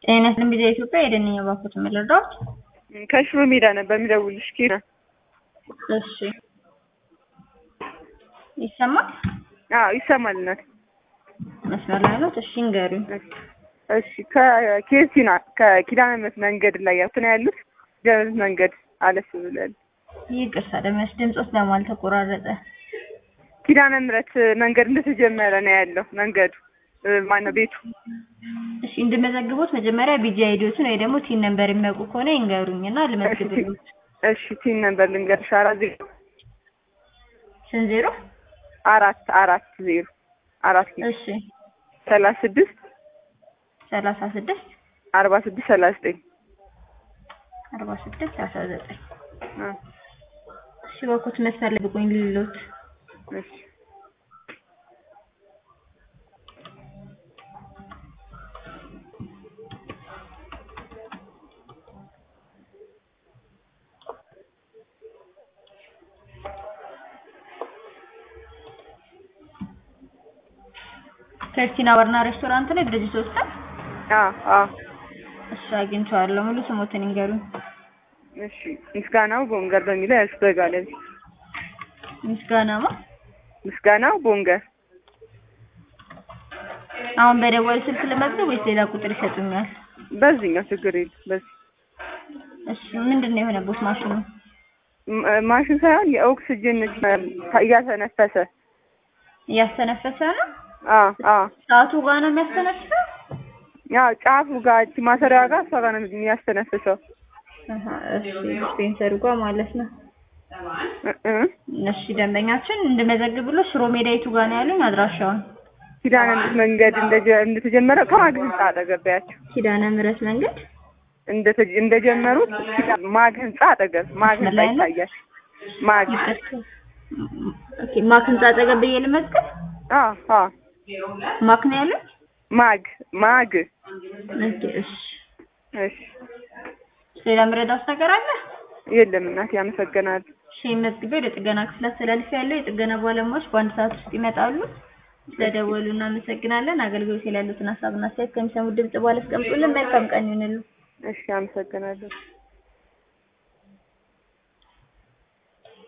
ጤና ስለሚዜ ኢትዮጵያ የደንኛ ባኩት መልረዳት ከሽሮ ሜዳ ነበር የሚደውልሽ ኪራ። እሺ ይሰማል? አዎ ይሰማል። እናት መስመር ላይ ነው። እሺ እንገሩኝ። እሺ ከኬሲና ከኪዳነ ምሕረት መንገድ ላይ ያቱና ያሉት ጀነት መንገድ አለፍ ብለን ይቅርታ ደመስ ድምጽስ ለማል ተቆራረጠ። ኪዳነ ምሕረት መንገድ እንደተጀመረ ነው ያለው መንገዱ ማነው ቤቱ። እሺ እንደመዘግቦት መጀመሪያ ቢጂ አይዲዎችን ወይ ደግሞ ቲን ነምበር የሚያውቁ ከሆነ ይንገሩኝና ልመዝግብልዎት። እሺ ቲን ነምበር ልንገርሽ 40 ስንት 440 እሺ 36 46 46 39 46 39 እሺ ወኩት መስፈር ልብቁኝ ልሎት። እሺ ከርቲና ወርና ሬስቶራንት ላይ ድርጅት ወስደን እሺ አግኝቻለሁ። ሙሉ ስሞትን ይንገሩኝ። እሺ ምስጋናው ቦንገር በሚለው ያስበጋለ። ምስጋናው ቦንገር። አሁን በደወል ስልክ ለመዝገብ ወይስ ሌላ ቁጥር ይሰጡኛል? በዚህኛው ችግር የለም። በዚህ እሺ ምንድነው የሆነበት ማሽኑ? ማሽን ሳይሆን የኦክሲጅን እያተነፈሰ ነው። ሰዓቱ ጋር ነው የሚያስተነፍሰው? ያው ጫፉ ጋር ማሰሪያ ጋር እሷ ጋር ነው የሚያስተነፍሰው። እሺ ዲስፔንሰሩ ጋር ማለት ነው። እሺ ደንበኛችን እንደመዘግብሎ ሽሮ ሜዳ የቱ ጋር ነው ያሉኝ አድራሻውን? ኪዳነ ምሕረት መንገድ እንደተጀመረ ከማግ ህንጻ አጠገባያቸው። ኪዳነ ምሕረት መንገድ እንደጀመሩት ማግ ህንጻ አጠገብ ማግ ህንጻ ይታያል። ማግ ኦኬ ማግ ህንጻ አጠገብ በየልመዝገብ ማክ ነው ያለው? ማግ እሺ ሌላ ምረዳት ነገር አለ? የለም እናቴ አመሰግናለሁ። እሺ መዝግቤ ለጥገና ክፍል አስተላልፍ ያለው የጥገና ባለሙያዎች በአንድ ሰዓት ውስጥ ይመጣሉ። ስለደወሉ እናመሰግናለን። አገልግሎት ላይ ያሉትን ሀሳብና አስተያየት ከሚሰሙት ድምጽ በኋላ አስቀምጡልን። መልካም ቀን ይሁንልዎ። እሺ አመሰግናለሁ።